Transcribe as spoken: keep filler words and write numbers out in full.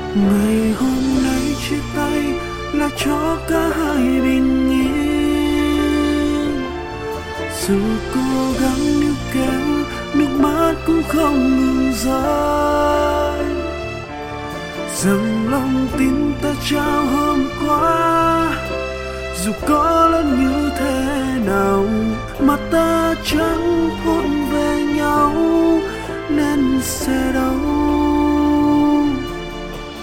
Ngày hôm nay chia tay là cho cả hai bình yên. Dù cố gắng níu kéo, nước mắt cũng không ngừng rơi. Dâng lòng tin ta trao hôm qua, dù có lớn như thế nào mà ta